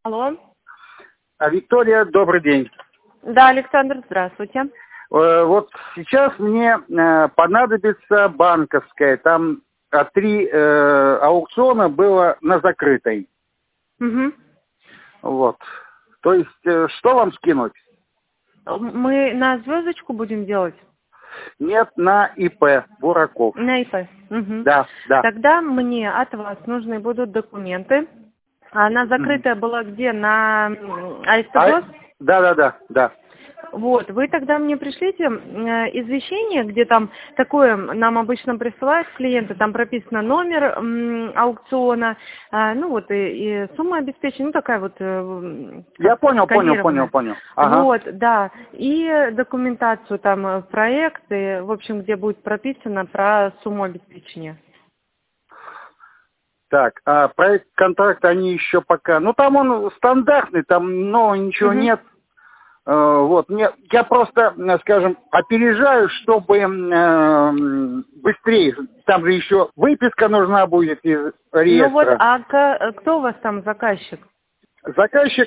Алло. Виктория, добрый день. Да, Александр, здравствуйте. Вот сейчас мне понадобится банковская. Там 3 аукциона было на закрытой. Угу. Вот. То есть, что вам скинуть? Мы на звездочку будем делать? Нет, на ИП Бураков. На ИП. Угу. Да, да. Тогда мне от вас нужны будут документы. Она закрытая была где? На АСТ+? Да. Вот, вы тогда мне пришлите извещение, где там такое нам обычно присылают клиенты, там прописано номер аукциона, ну вот и сумма обеспечения, ну такая вот Я понял. Ага. Вот, да, и документацию там, проекты, в общем, где будет прописано про сумму обеспечения. Так, а проект контракта они еще пока... Ну, там он стандартный, там нового ничего нет. Вот, я просто, скажем, опережаю, чтобы быстрее. Там же еще выписка нужна будет из реестра. Ну вот, кто у вас там заказчик? Заказчик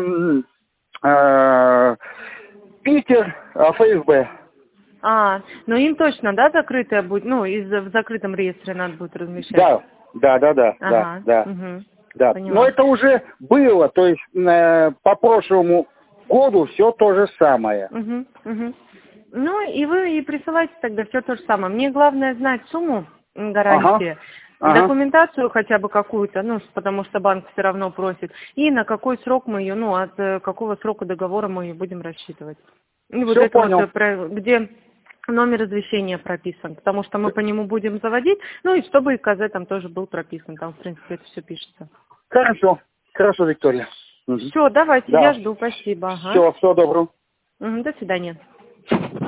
Питер, ФСБ. Ну им точно, да, закрытая будет, ну, в закрытом реестре надо будет размещать? Да. Угу. Да. Но это уже было, то есть по прошлому году все то же самое. Ну, и вы присылайте тогда все то же самое. Мне главное знать сумму гарантии, документацию хотя бы какую-то, ну, потому что банк все равно просит, и на какой срок мы ее, ну, от какого срока договора мы ее будем рассчитывать. И вот все это понял. вот, где номер извещения прописан, потому что мы по нему будем заводить, ну, и чтобы ИКЗ там тоже был прописан, там, в принципе, это все пишется. Хорошо, Виктория. Все, давайте, Да. я жду, спасибо. Всего доброго. До свидания.